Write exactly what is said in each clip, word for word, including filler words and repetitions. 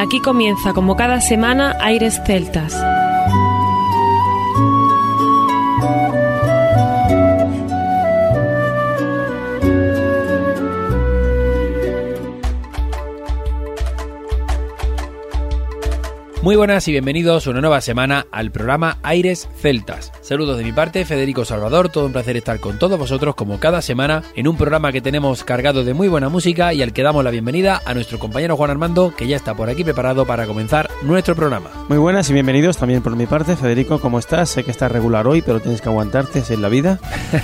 Aquí comienza, como cada semana, Aires Celtas. Muy buenas y bienvenidos una nueva semana al programa Aires Celtas. Saludos de mi parte, Federico Salvador, todo un placer estar con todos vosotros como cada semana en un programa que tenemos cargado de muy buena música y al que damos la bienvenida a nuestro compañero Juan Armando, que ya está por aquí preparado para comenzar nuestro programa. Muy buenas y bienvenidos también por mi parte. Federico, ¿cómo estás? Sé que estás regular hoy, pero tienes que aguantarte, es en la vida.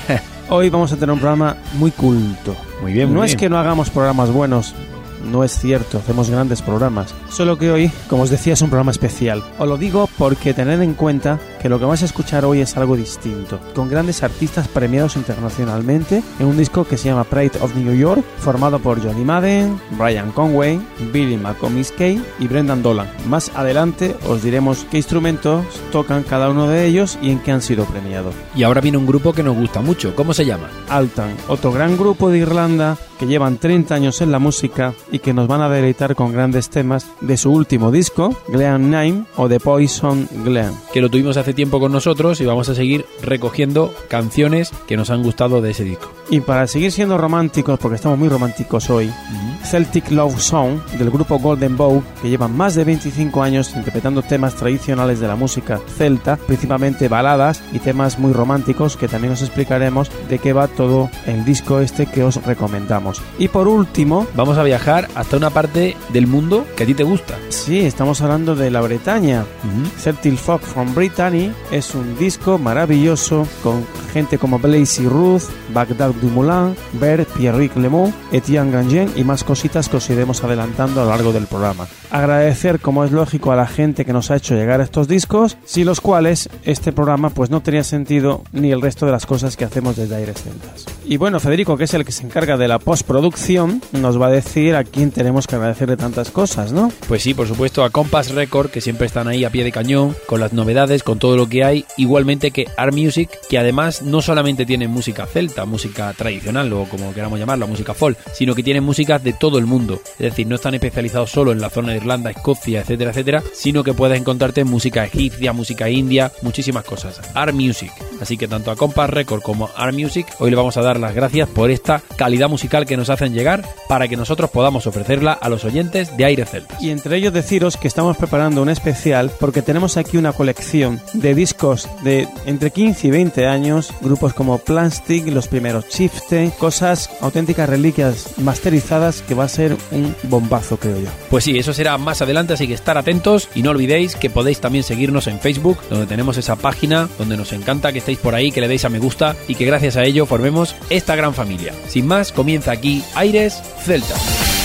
Hoy vamos a tener un programa muy culto. Muy bien, muy No bien. es que no hagamos programas buenos, no es cierto, hacemos grandes programas. Solo que hoy, como os decía, es un programa especial. Os lo digo porque tened en cuenta que lo que vais a escuchar hoy es algo distinto, con grandes artistas premiados internacionalmente en un disco que se llama Pride of New York, formado por Johnny Madden, Brian Conway, Billy McComiskey y Brendan Dolan. Más adelante os diremos qué instrumentos tocan cada uno de ellos y en qué han sido premiados. Y ahora viene un grupo que nos gusta mucho. ¿Cómo se llama? Altan, otro gran grupo de Irlanda que llevan treinta años en la música y que nos van a deleitar con grandes temas de su último disco, Glen Nine o The Poison Glen. Que lo tuvimos hace tiempo con nosotros y vamos a seguir recogiendo canciones que nos han gustado de ese disco. Y para seguir siendo románticos, porque estamos muy románticos hoy, uh-huh. Celtic Love Song del grupo Golden Bough, que llevan más de veinticinco años interpretando temas tradicionales de la música celta, principalmente baladas y temas muy románticos, que también os explicaremos de qué va todo el disco este que os recomendamos. Y por último, vamos a viajar hasta una parte del mundo que a ti te gusta. Sí, estamos hablando de la Bretaña. Uh-huh. Celtic Folk from Brittany es un disco maravilloso con gente como Blazy Ruth, Bagdad Dumoulin, Bert, Pierrick Lemou, Etienne Gangien y más cositas que os iremos adelantando a lo largo del programa. Agradecer, como es lógico, a la gente que nos ha hecho llegar estos discos, sin los cuales este programa pues no tenía sentido ni el resto de las cosas que hacemos desde Aires Celtas. Y bueno, Federico, que es el que se encarga de la postproducción, nos va a decir a quién tenemos que agradecerle tantas cosas, ¿no? Pues sí, por supuesto, a Compass Record, que siempre están ahí a pie de cañón, con las novedades, con todo lo que hay, igualmente que Art Music, que además no solamente tiene música celta, música tradicional o como queramos llamarla, música folk, sino que tienen músicas de todo el mundo. Es decir, no están especializados solo en la zona de Irlanda, Escocia, etcétera, etcétera, sino que puedes encontrarte música egipcia, música india, muchísimas cosas. Art Music. Así que tanto a Compass Record como a Art Music, hoy le vamos a dar las gracias por esta calidad musical que nos hacen llegar para que nosotros podamos ofrecerla a los oyentes de Aires Celtas. Y entre ellos deciros que estamos preparando un especial porque tenemos aquí una colección de discos de entre quince y veinte años, grupos como Plastic, los primeros Chieftain, cosas auténticas reliquias masterizadas que va a ser un bombazo, creo yo. Pues sí, eso será más adelante, así que estar atentos y no olvidéis que podéis también seguirnos en Facebook, donde tenemos esa página donde nos encanta que estéis por ahí, que le deis a me gusta y que gracias a ello formemos esta gran familia. Sin más, comienza aquí Aires Celtas.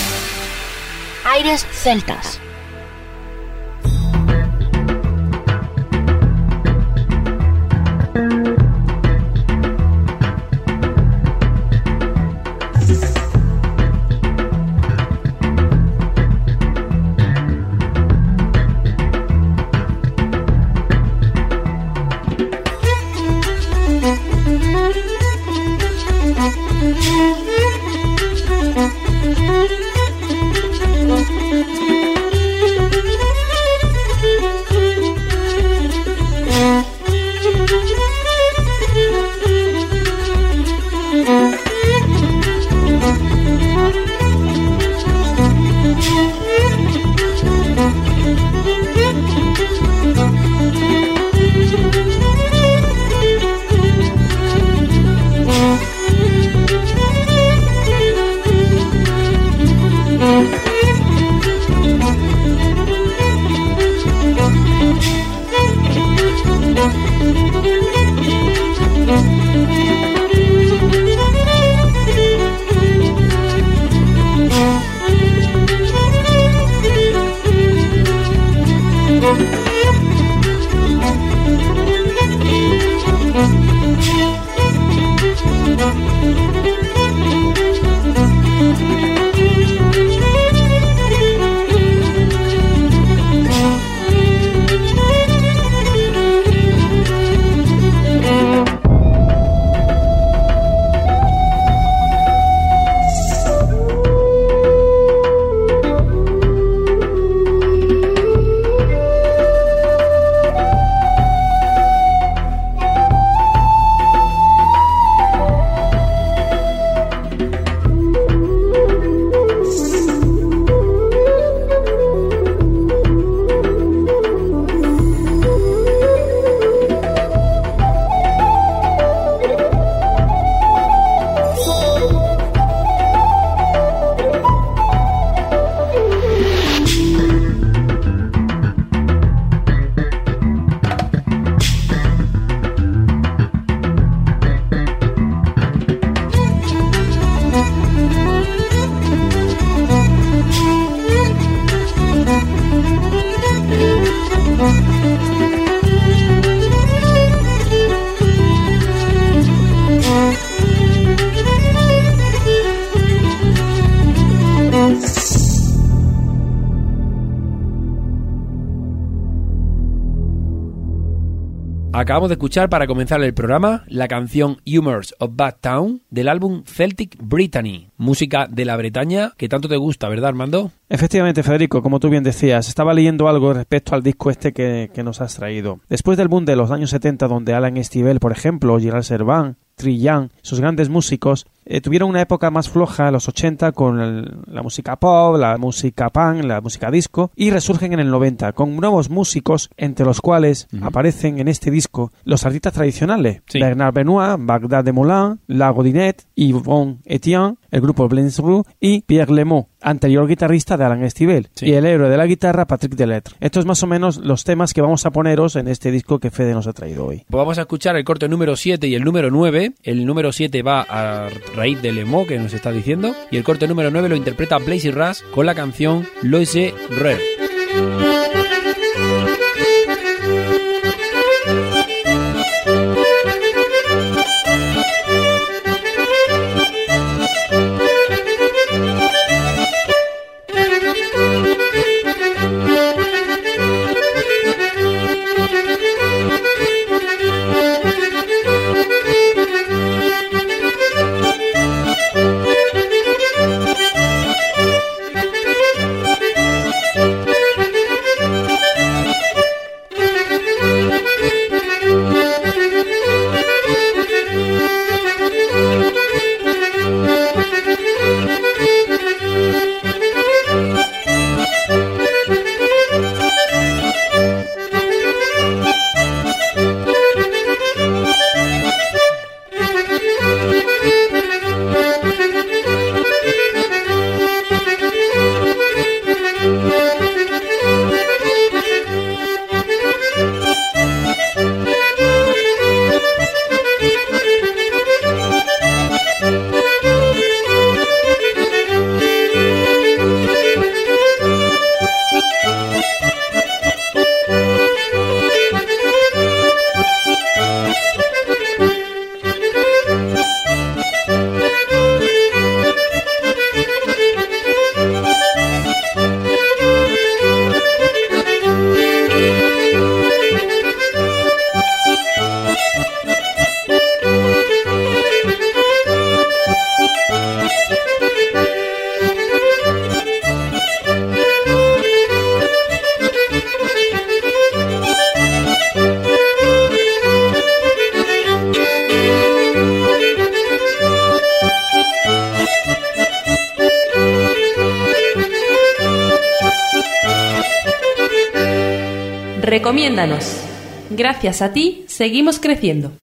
Aires Celtas. Acabamos de escuchar para comenzar el programa la canción Humours of Bad Town del álbum Celtic Brittany, música de la Bretaña que tanto te gusta, ¿verdad, Armando? Efectivamente, Federico, como tú bien decías, estaba leyendo algo respecto al disco este que, que nos has traído. Después del boom de los años setenta, donde Alan Estivell, por ejemplo, Gerald Servan, Trillan, sus grandes músicos, eh, tuvieron una época más floja, los ochenta, con el, la música pop, la música punk, la música disco, y resurgen en el noventa, con nuevos músicos, entre los cuales uh-huh. aparecen en este disco los artistas tradicionales, sí. Bernard Benoit, Bagdad de Moulin, Lago Dinet, Yvonne Etienne, el grupo Blains Roux y Pierre Lemont, anterior guitarrista de Alan Estivell, sí. y el héroe de la guitarra, Patrick Delettre. Estos más o menos los temas que vamos a poneros en este disco que Fede nos ha traído hoy. Pues vamos a escuchar el corte número siete y el número nueve. El número siete va a raíz de Lemont, que nos está diciendo, y el corte número nueve lo interpreta Blazy Rush con la canción Loise Rare. Recomiéndanos. Gracias a ti, seguimos creciendo.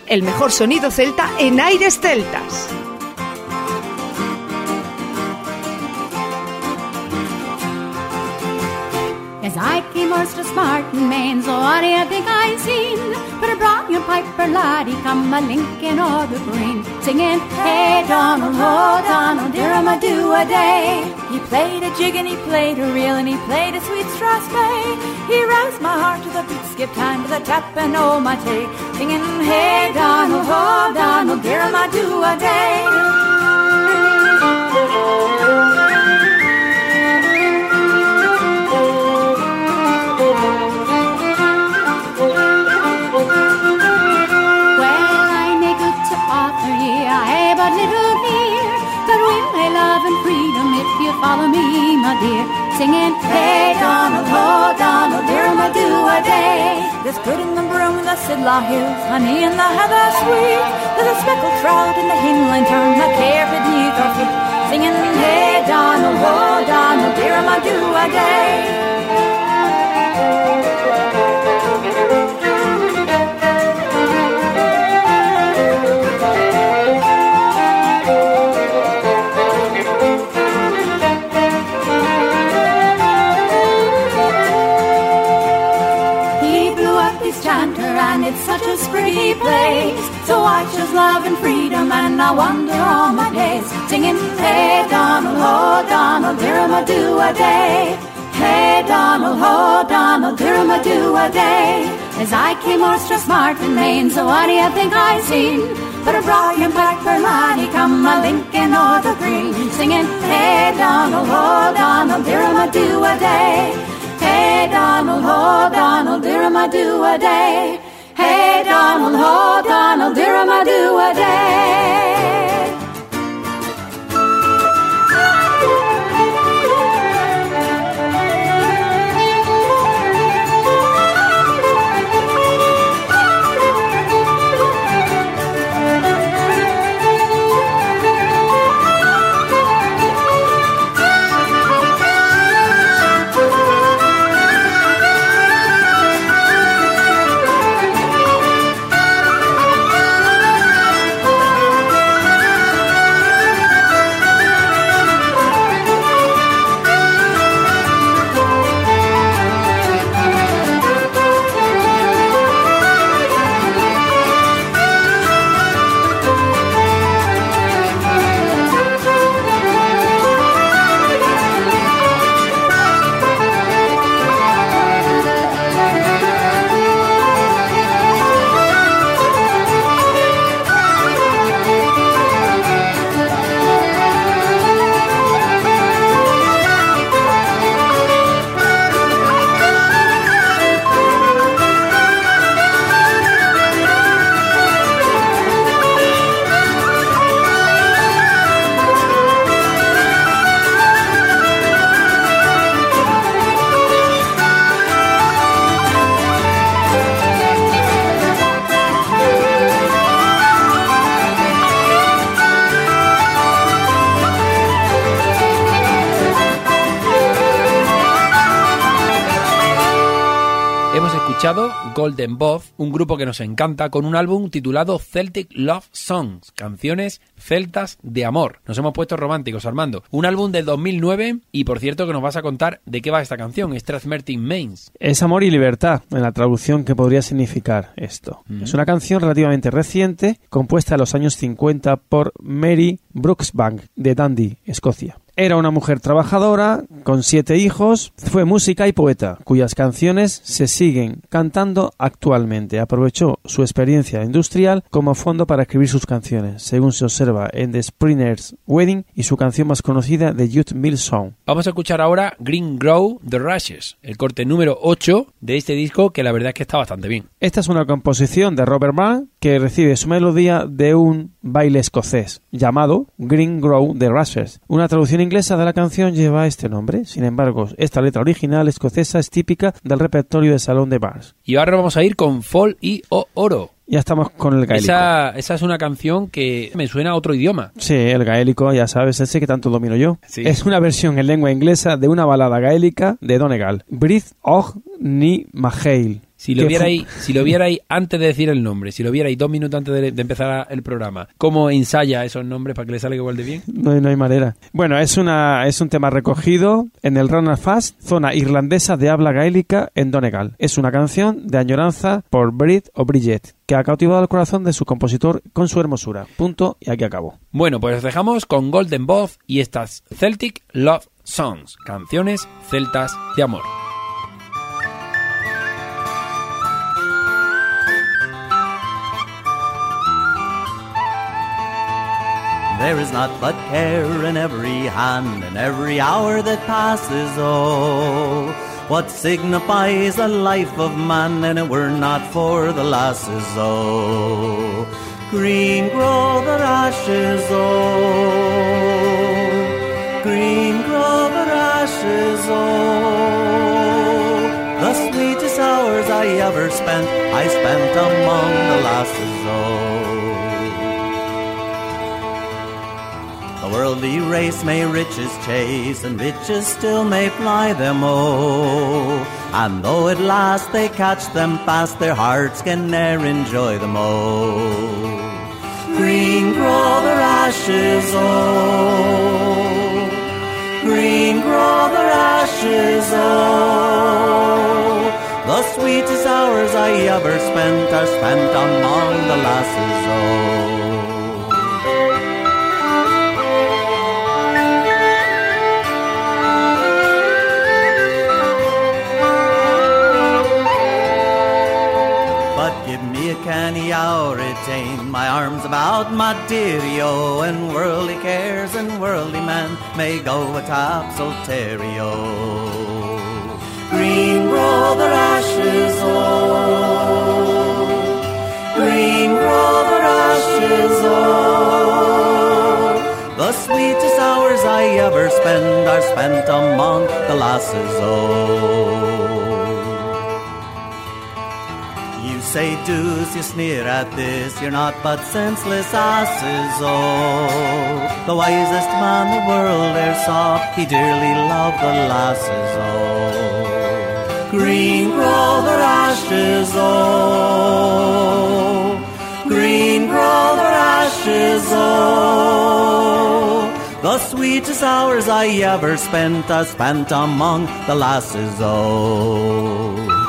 el mejor sonido celta en aires celtas. As I came o'er to Smartin Main, so what do you think I seen? But a brilliant piper laddie come a linking o'er the green, singing, hey Donald, ho Donald, dear um a do a day. He played a jig and he played a reel and he played a sweet strathspey. He roused my heart to the beat, skip time to the tap and oh my tay, singing, hey Donald, ho Donald, dear um a do a day. But little dear, but we may love and freedom if you follow me, my dear. Singing, hey Donald, ho Donald, dear um a do a day. There's good in the broom in the Sidlaw Hills, honey in the heather sweet. There's a speckled trout in the hinline turn, a care beneath our feet. Singing, hey Donald, ho Donald, dear um a do a day. And it's such a spriggy place, so I choose love and freedom and I wander all my days, singing, hey Donald, ho Donald, dear um a do a day. Hey Donald, ho Donald, dear um a do a day. As I came o'er Strathmartin Main, so what do you think I seen? But a brilliant blackbird laddie come a linking o'er the green, singing, hey Donald, ho Donald, dear um a do a day. Hey Donald, ho Donald, dear um a do a day. Hey Donald, ho Donald, dear um a do a day. Golden Bough, un grupo que nos encanta, con un álbum titulado Celtic Love Songs, canciones celtas de amor. Nos hemos puesto románticos, Armando. Un álbum del dos mil nueve y, por cierto, que nos vas a contar de qué va esta canción, Strathmartin Main. Es amor y libertad, en la traducción que podría significar esto. Mm. Es una canción relativamente reciente, compuesta en los años cincuenta por Mary Brooksbank, de Dundee, Escocia. Era una mujer trabajadora, con siete hijos, fue música y poeta, cuyas canciones se siguen cantando actualmente. Aprovechó su experiencia industrial como fondo para escribir sus canciones, según se observa en The Sprinter's Wedding y su canción más conocida, The Youth Mill Song. Vamos a escuchar ahora Green Grow The Rushes, el corte número ocho de este disco, que la verdad es que está bastante bien. Esta es una composición de Robert Mann que recibe su melodía de un baile escocés llamado Green Grow The Rushes. Una traducción inglesa de la canción lleva este nombre. Sin embargo, esta letra original escocesa es típica del repertorio de salón de bars. Y ahora vamos a ir con Fall y O Oro. Ya estamos con el gaélico. Esa, esa es una canción que me suena a otro idioma. Sí, el gaélico, ya sabes, ese que tanto domino yo. Sí. Es una versión en lengua inglesa de una balada gaélica de Donegal, Brith Och Ni Mahail. Si lo Que vierais, si lo vierais antes de decir el nombre, si lo vierais dos minutos antes de, de empezar el programa, ¿cómo ensaya esos nombres para que le salga igual de bien? No hay, no hay manera. Bueno, es una es un tema recogido en el Run Fast, zona irlandesa de habla gaélica en Donegal. Es una canción de añoranza por Brit o Bridget, que ha cautivado el corazón de su compositor con su hermosura. Punto, y aquí acabó. Bueno, pues os dejamos con Golden Bough y estas Celtic Love Songs, canciones celtas de amor. There is naught but care in every hand, and every hour that passes, oh. What signifies the life of man, and it were not for the lasses, oh. Green grow the ashes, oh. Green grow the ashes, oh. The sweetest hours I ever spent, I spent among the lasses, oh. The worldly race may riches chase, and riches still may fly them, oh. And though at last they catch them fast, their hearts can ne'er enjoy them, oh. Green grow their ashes, oh. Green grow their ashes, oh. The sweetest hours I ever spent are spent among the lasses, oh. Canny hour retain my arms about my dearie, oh, and worldly cares and worldly men may go a topsail-terry-o. Green grow their ashes, oh. Green grow their ashes, oh. The sweetest hours I ever spend are spent among the lasses, oh. Say do's, you sneer at this, you're not but senseless asses, oh. The wisest man the world e'er saw, he dearly loved the lasses, oh. Green grow their ashes, oh. Green grow their ashes, oh. The sweetest hours I ever spent are spent among the lasses, oh.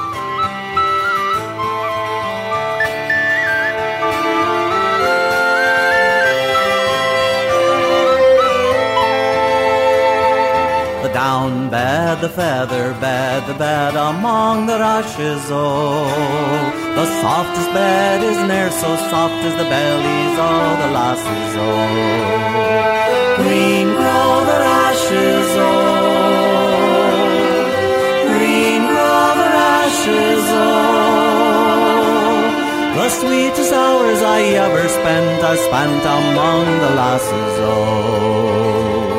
Down bed, the feather bed, the bed among the rushes, oh. The softest bed is ne'er so soft as the bellies of the lasses, oh. Green grow the ashes, oh. Green grow the ashes, oh. The sweetest hours I ever spent are spent among the lasses, oh.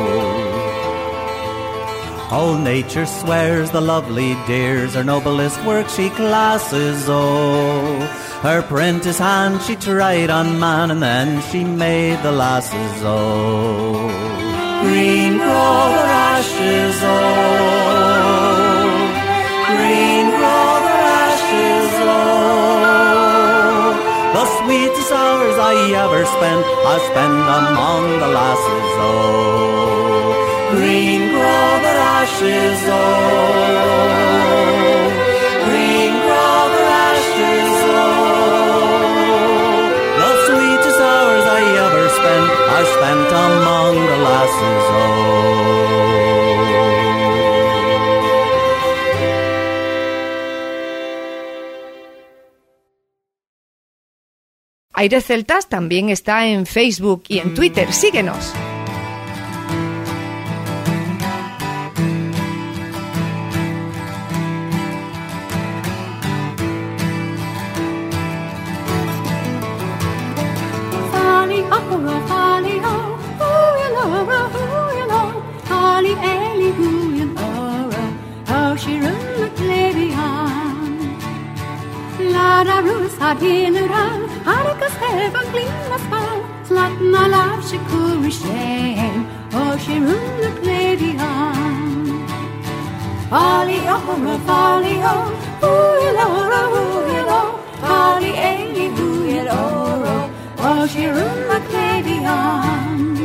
Oh, nature swears the lovely dears her noblest work she classes, oh. Her prentice hand she tried on man, and then she made the lasses, oh. Green grow their ashes, oh. Green grow their ashes, oh. The sweetest hours I ever spent I spend among the lasses, oh. Green grow their ashes, oh. Green grow their ashes, oh. The sweetest hours I ever spent are spent among the lasses, oh. Aires Celtas también está en Facebook y en Twitter. Síguenos. General, Harkas heaven glimmas fall, Slatna lav she kuri shame, oh she run the lady on. Folly oh, folly oh, ooh, Laura, ooh. oh, she run my clavy on.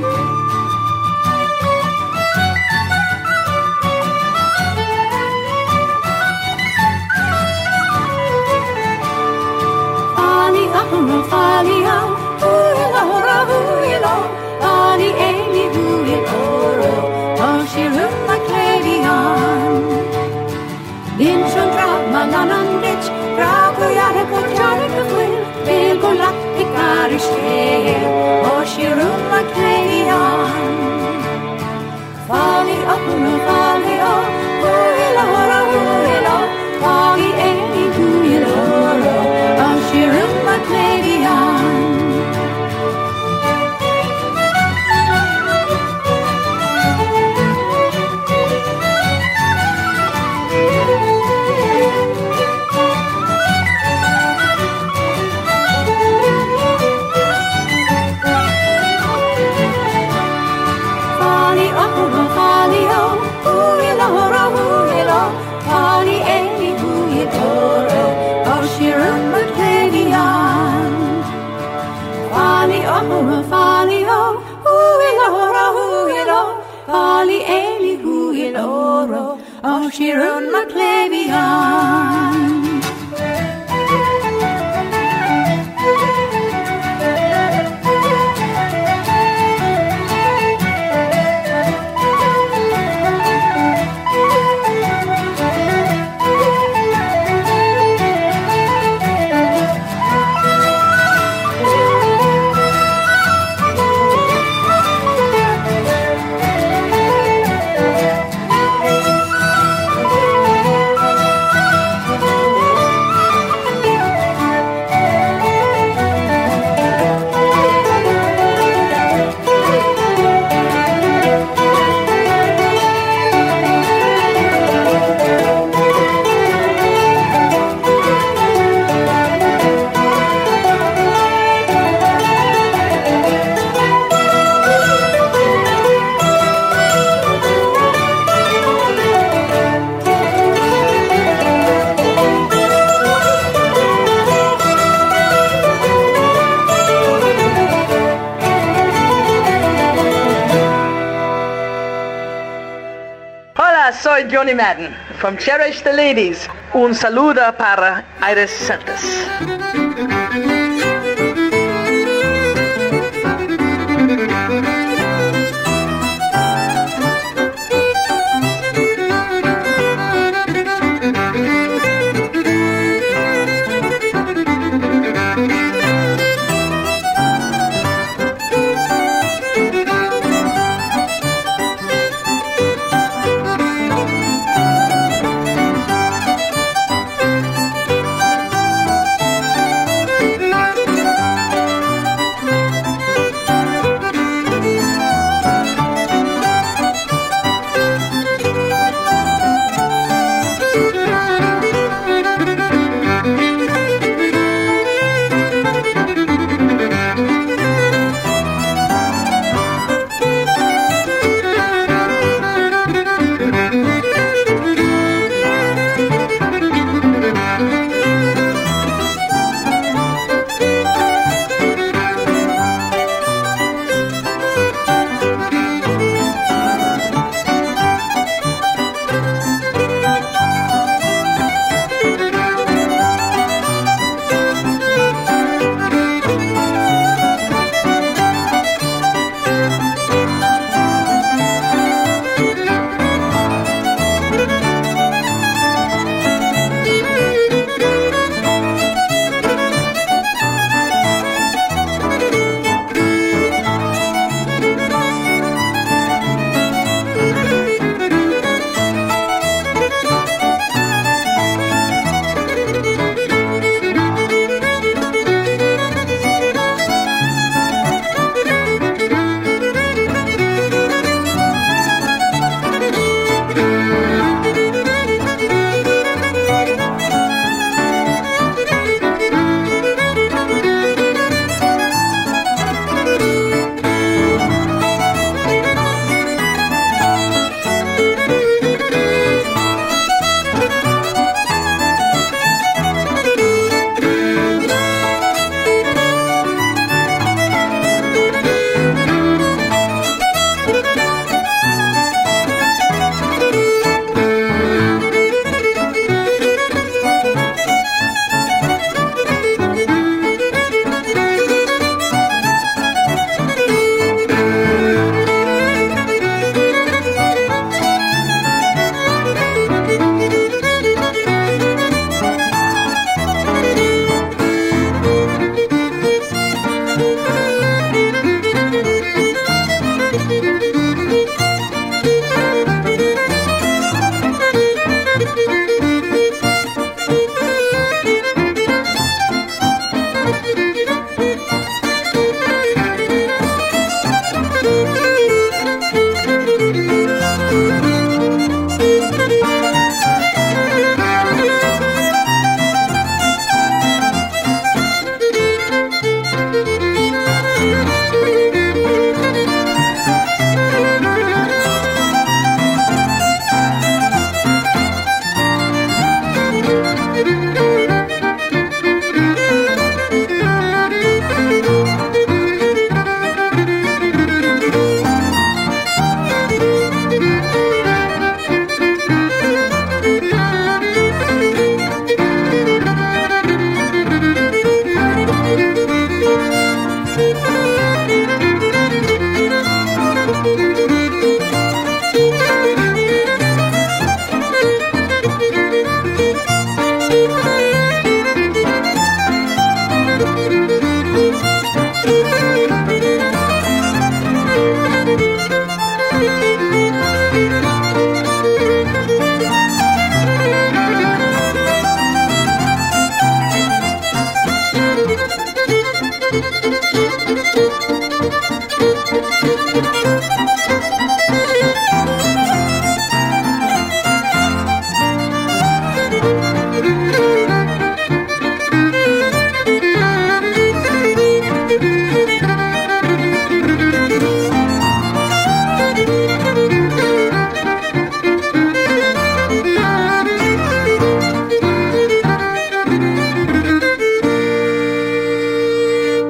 Folly, oh, folly, oh, hoo-yellow, hoo-yellow, folly, Amy, hoo-yellow, oh, she run my clavy on. Lynch and drop my lawn ditch, grab her yard, go jar it of will, bill go luck, pick out her share, oh, she run my clavy on. Folly, oh, folly, oh, hoo-yellow, hoo-yellow, folly, Amy, hoo-yellow, oh, she run my clavy on. Oh, she run my clavy on. Soy Johnny Madden from Cherish the Ladies. Un saludo para Iris Santos.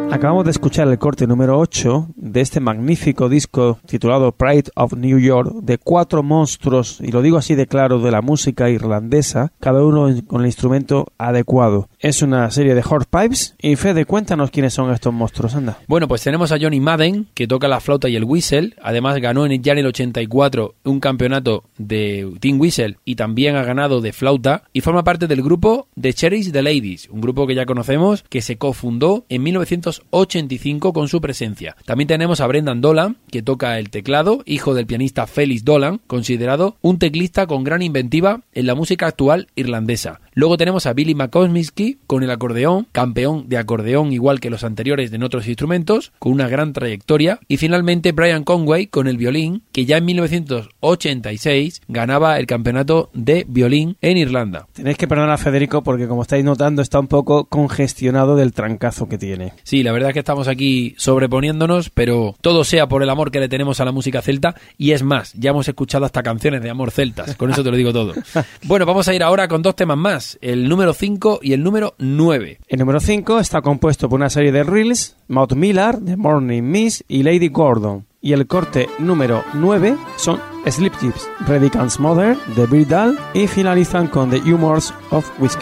Acabamos de escuchar el corte número ocho de este magnífico disco titulado Pride of New York, de cuatro monstruos, y lo digo así de claro, de la música irlandesa, cada uno con el instrumento adecuado. Es una serie de hornpipes, y Fede, cuéntanos quiénes son estos monstruos, anda. Bueno, pues tenemos a Johnny Madden, que toca la flauta y el whistle, además ganó en, ya en el ochenta y cuatro un campeonato de Tin Whistle y también ha ganado de flauta, y forma parte del grupo The Cherish the Ladies, un grupo que ya conocemos, que se cofundó en mil novecientos ochenta y cinco con su presencia. También tenemos a Brendan Dolan, que toca el teclado, hijo del pianista Felix Dolan, considerado un teclista con gran inventiva en la música actual irlandesa. Luego tenemos a Billy McComiskey con el acordeón, campeón de acordeón igual que los anteriores en otros instrumentos, con una gran trayectoria. Y finalmente Brian Conway con el violín, que ya en mil novecientos ochenta y seis ganaba el campeonato de violín en Irlanda. Tenéis que perdonar a Federico porque, como estáis notando, está un poco congestionado del trancazo que tiene. Sí, la verdad es que estamos aquí sobreponiéndonos, pero todo sea por el amor que le tenemos a la música celta, y es más, ya hemos escuchado hasta canciones de amor celtas, con eso te lo digo todo. Bueno, vamos a ir ahora con dos temas más, el número cinco y el número nueve. El número cinco está compuesto por una serie de reels, Maud Miller, The Morning Mist y Lady Gordon. Y el corte número nueve son Sleep Tips, Predicant's Mother, The Birdal, y finalizan con The Humors of Whiskey.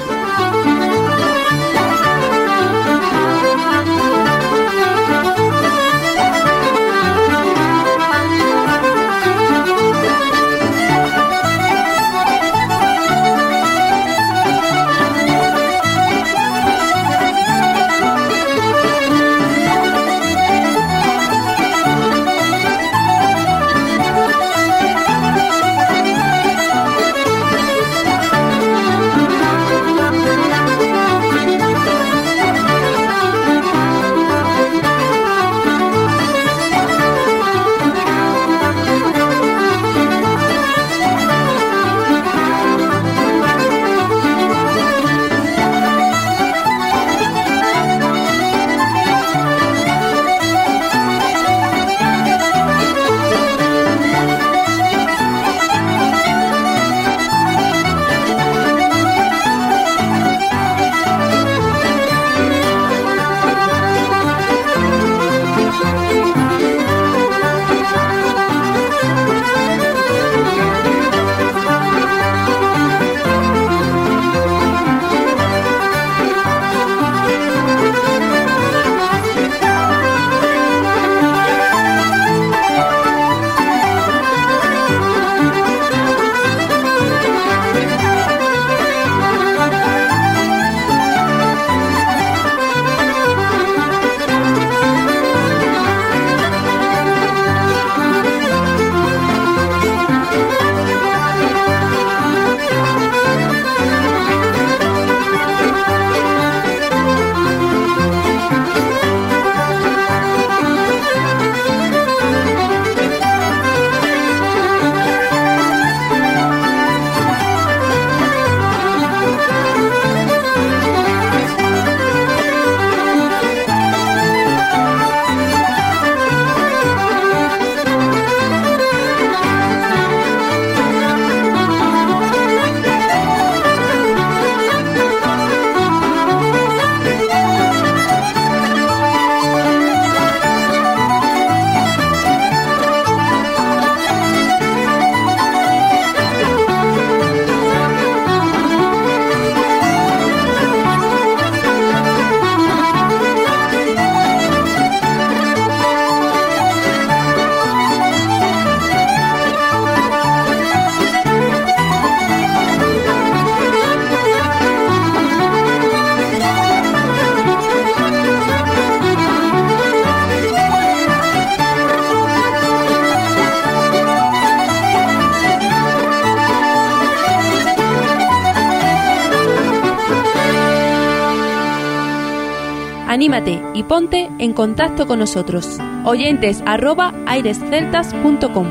Anímate y ponte en contacto con nosotros. Oyentes arroba airesceltas punto com.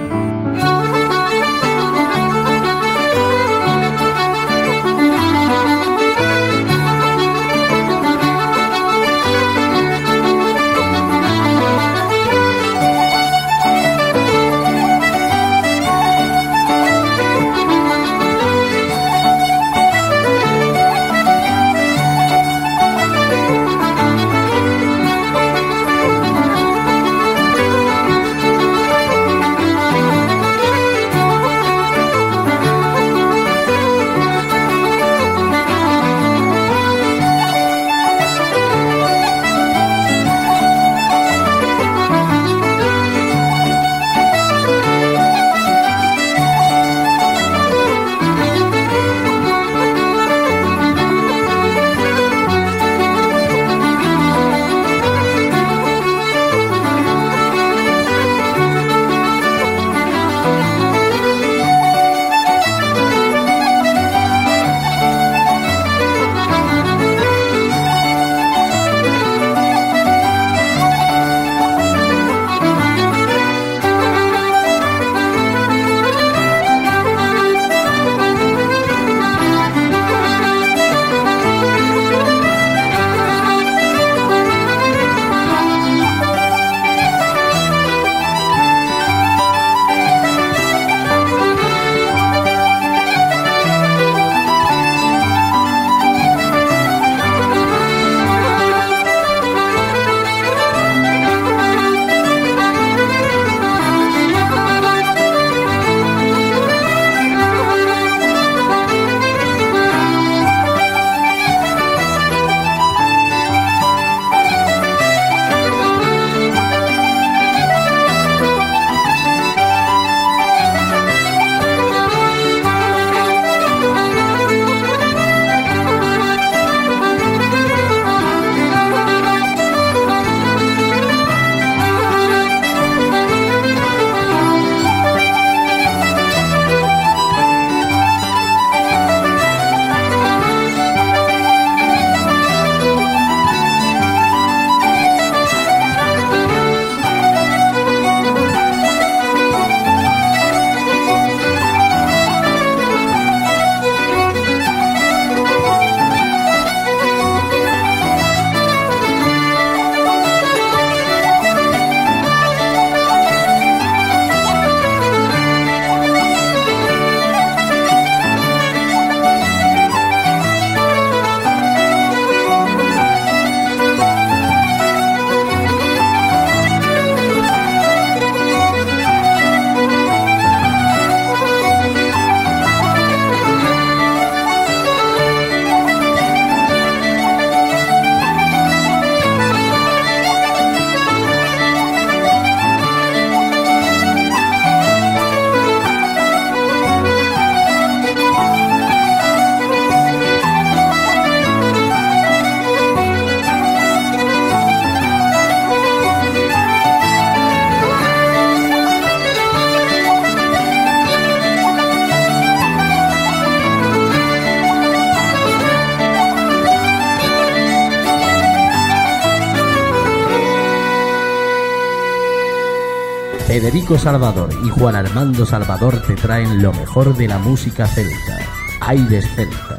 Federico Salvador y Juan Armando Salvador te traen lo mejor de la música celta. Aires Celtas.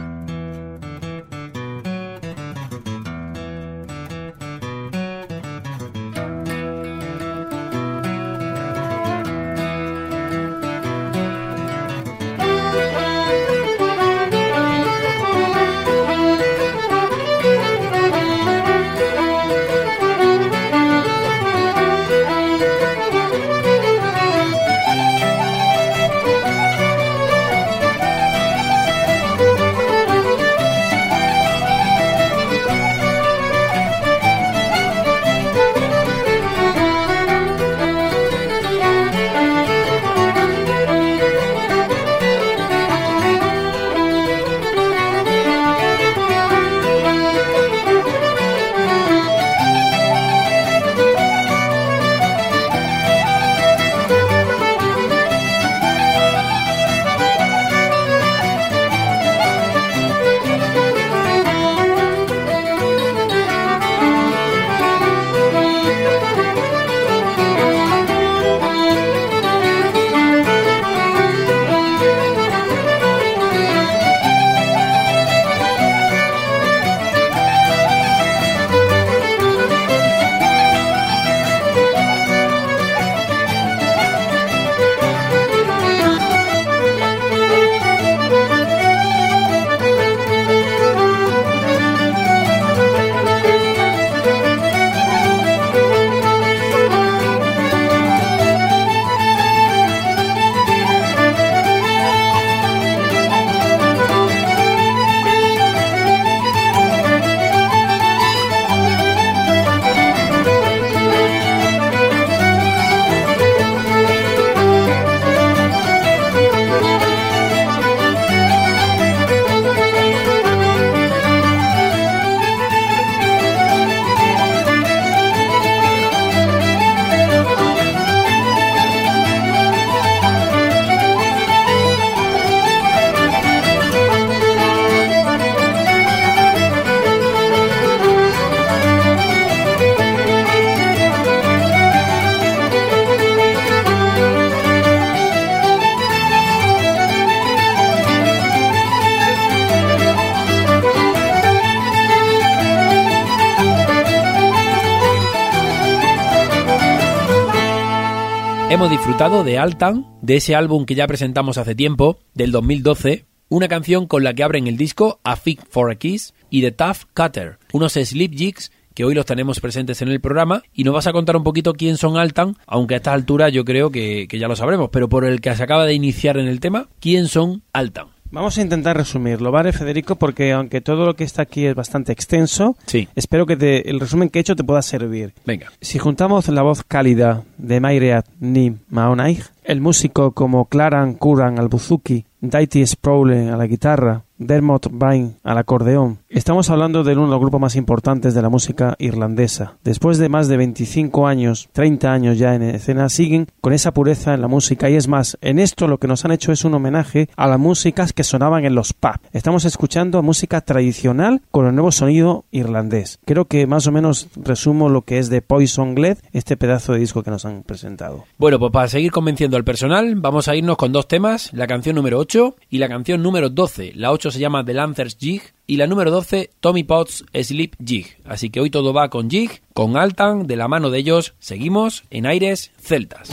Hemos disfrutado de Altan, de ese álbum que ya presentamos hace tiempo, del dos mil doce, una canción con la que abren el disco A Fig for a Kiss, y de Tough Cutter, unos Sleep Jigs que hoy los tenemos presentes en el programa, y nos vas a contar un poquito quién son Altan, aunque a esta altura yo creo que, que ya lo sabremos, pero por el que se acaba de iniciar en el tema, ¿quién son Altan? Vamos a intentar resumirlo, ¿vale, Federico? Porque aunque todo lo que está aquí es bastante extenso, sí, espero que te, el resumen que he hecho te pueda servir. Venga. Si juntamos la voz cálida de Mairead Ni Maonaig, el músico como Claran Curran al buzuki, Daity Sproule a la guitarra, Dermot Vine al acordeón, estamos hablando de uno de los grupos más importantes de la música irlandesa. Después de más de veinticinco años, treinta años ya en escena, siguen con esa pureza en la música, y es más, en esto lo que nos han hecho es un homenaje a las músicas que sonaban en los pubs. Estamos escuchando música tradicional con el nuevo sonido irlandés. Creo que más o menos resumo lo que es de Poison Gled, este pedazo de disco que nos han presentado. Bueno, pues para seguir convenciendo al personal, vamos a irnos con dos temas, la canción número ocho y la canción número doce. La ocho se llama The Lancers Jig y la número doce, Tommy Potts Sleep Jig. Así que hoy todo va con Jig, con Altan, de la mano de ellos. Seguimos en Aires Celtas.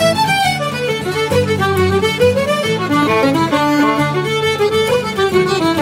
Thank you.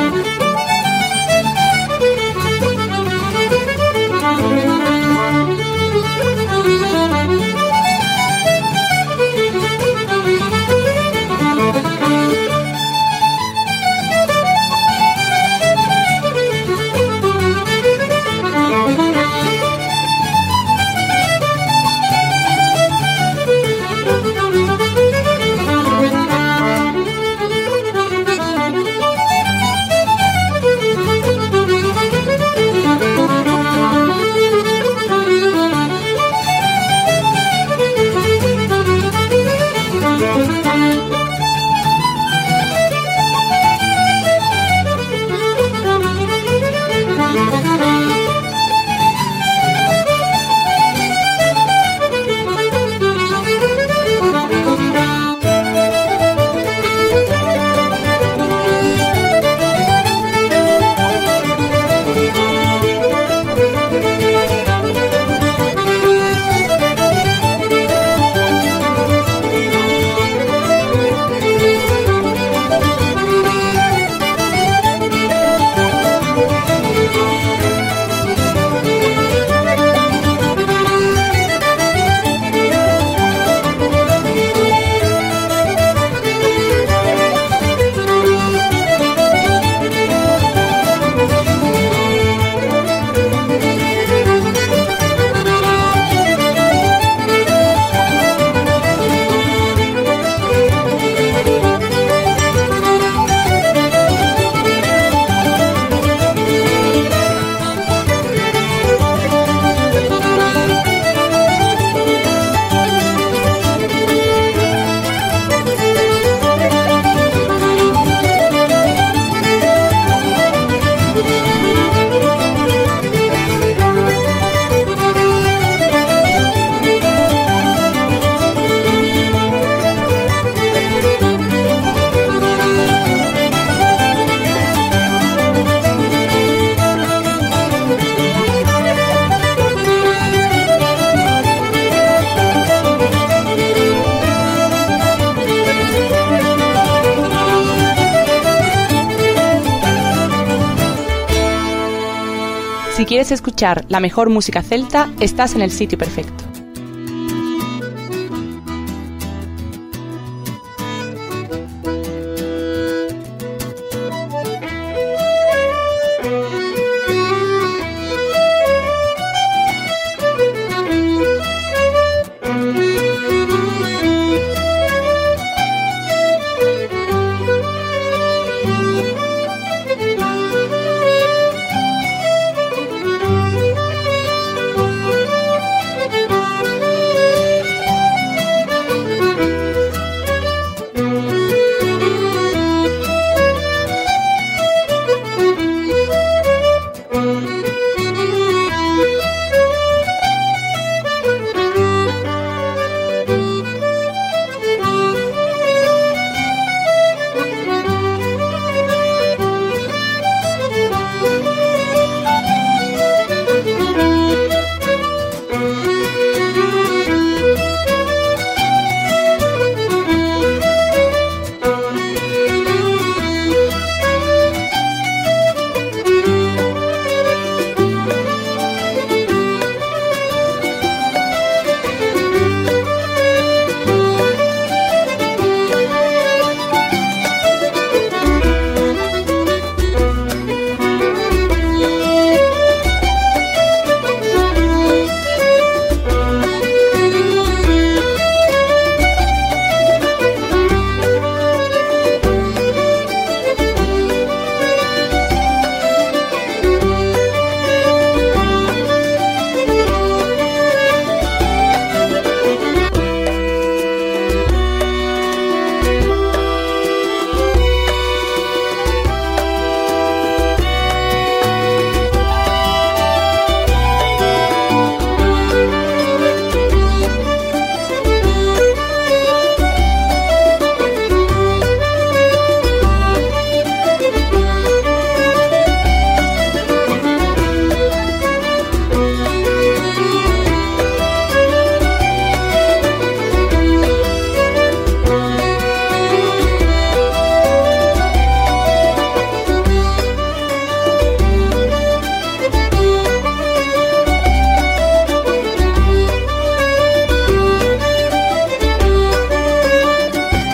Si quieres escuchar la mejor música celta, estás en el sitio perfecto.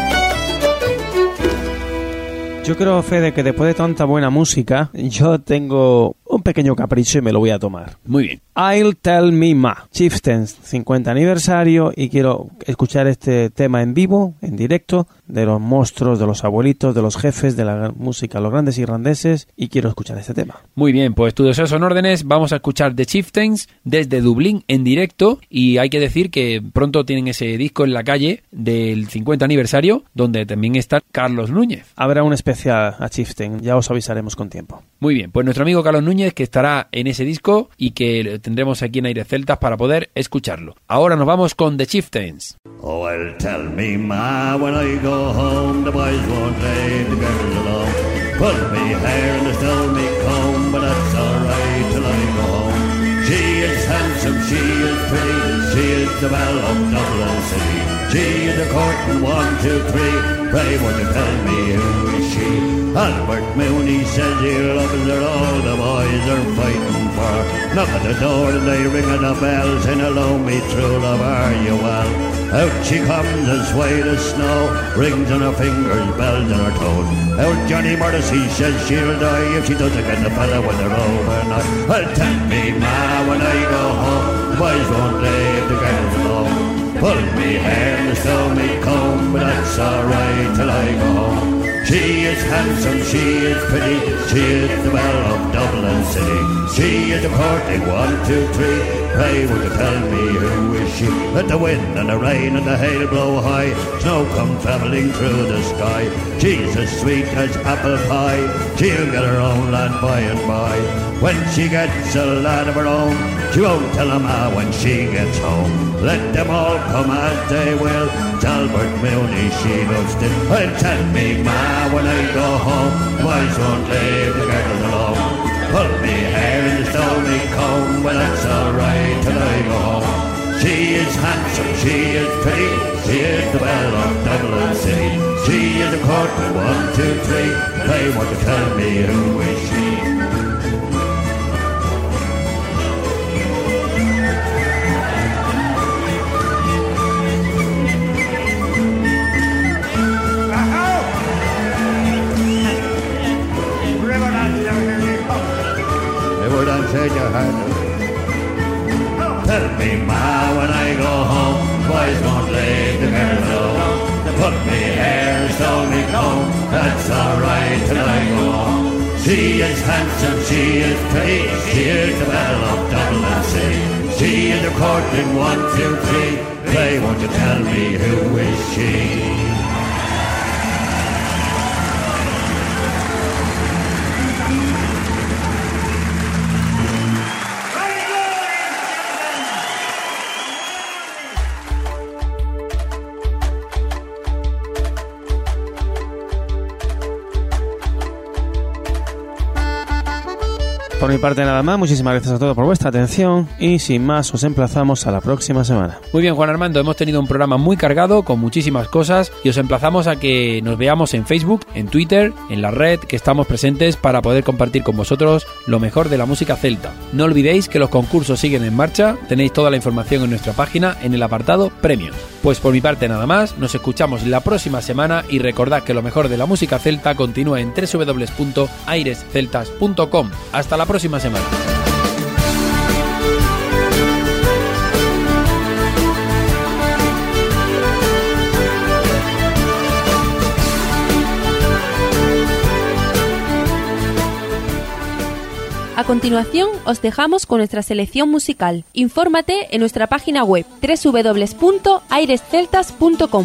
Yo creo, Fede, que después de tanta buena música, yo tengo un pequeño capricho y me lo voy a tomar. Muy bien. I'll Tell Me Ma, Chieftains cincuenta aniversario, y quiero escuchar este tema en vivo, en directo, de los monstruos, de los abuelitos, de los jefes de la música, los grandes irlandeses, y quiero escuchar este tema. Muy bien, pues tus deseos son órdenes. Vamos a escuchar The Chieftains desde Dublín en directo, y hay que decir que pronto tienen ese disco en la calle del cincuenta aniversario, donde también está Carlos Núñez. Habrá un especial a Chieftain, ya os avisaremos con tiempo. Muy bien, pues nuestro amigo Carlos Núñez, que estará en ese disco y que tendremos aquí en Aires Celtas para poder escucharlo. Ahora nos vamos con The Chieftains. Oh, well, tell me, ma, when I go home, the boys won't leave the girls alone. Pull me hair and they stole me comb, but that's alright till I go home. She is handsome, she is pretty, she is the belle of Dublin City. She is the courting one, two, three, pray won't you tell me who is she? Albert Mooney says he loves her, all the boys are fighting for her. Knock at the door and they ring at the bell, saying hello me true love, are you well? Out she comes as white as snow, rings on her fingers, bells on her toes. Out Johnny Morrissey says she'll die if she doesn't get the fella with her overnight. Well, tell me, ma, when I go home, the boys won't leave the girls alone. Pull me hair and stole me comb, but that's alright till I go home. She is handsome, she is pretty, she is the belle of Dublin City. She is a courting one, two, three, pray would you tell me who is she? Let the wind and the rain and the hail blow high, snow come travelling through the sky. She's as sweet as apple pie, she'll get her own land by and by. When she gets a lad of her own, she won't tell her ma when she gets home. Let them all come as they will, Albert Mooney she loves it. Well, tell me, ma, when I go home, the boys won't leave the girls alone. Pull me hair and stole me comb, well that's alright till I go home. She is handsome, she is pretty, she is the belle of Dublin City. She is a courting one, two, three, pray won't you tell me who is she? Said you had to tell me, ma, when I go home, boys won't leave the girls alone. They put me hair, stole me comb, that's alright till I go home. She is handsome, she is pretty, she is the belle of Dublin City. She is a courting one, two, three, pray won't you tell me who is she? Por mi parte nada más, muchísimas gracias a todos por vuestra atención y sin más os emplazamos a la próxima semana. Muy bien, Juan Armando, hemos tenido un programa muy cargado con muchísimas cosas y os emplazamos a que nos veamos en Facebook, en Twitter, en la red, que estamos presentes para poder compartir con vosotros lo mejor de la música celta. No olvidéis que los concursos siguen en marcha, tenéis toda la información en nuestra página en el apartado Premios. Pues por mi parte nada más, nos escuchamos la próxima semana y recordad que lo mejor de la música celta continúa en doble u doble u doble u punto aires celtas punto com. Hasta la próxima semana. A continuación, os dejamos con nuestra selección musical. Infórmate en nuestra página web doble u doble u doble u punto aires celtas punto com.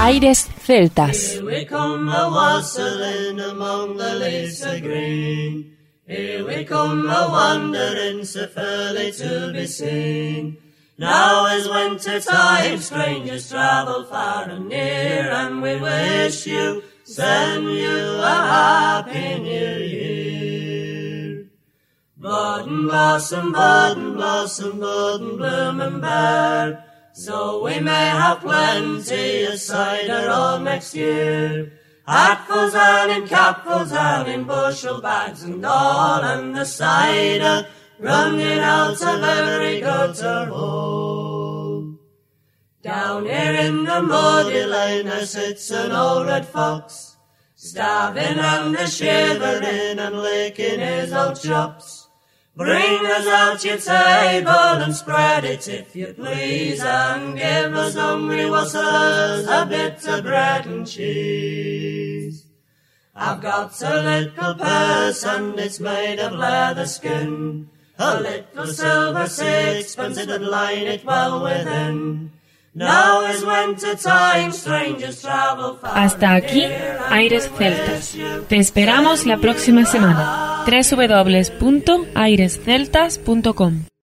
Aires Celtas. Here we come a wassailing among the leaves so green. Here we come a wandering so fairly to be seen. Now is winter time, strangers travel far and near, and we wish you, send you a happy new year. Bud and blossom, bud and blossom, bud and bloom and bear, so we may have plenty of cider all next year. Hatfuls and in capfuls and in bushel bags and all, and the cider running out of every gutter hole. Down here in the muddy lane there sits an old red fox, starving and a shivering and licking his old chops. Bring us out your table and spread it if you please, and give us hungry wassailers a bit of bread and cheese. I've got a little purse and it's made of leather skin, a little silver sixpence, it would line it well within. Now is winter time, strangers travel far. Hasta aquí Aires Celtas. Te esperamos la próxima semana. doble u doble u doble u punto aires celtas punto com